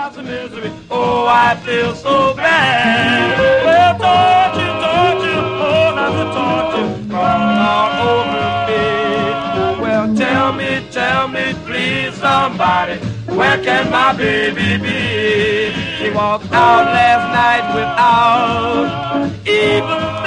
lots of misery. Oh, I feel so bad. Well, torture, oh, lots of torture all over me. Well, tell me, please, somebody, where can my baby be? She walked out last night without even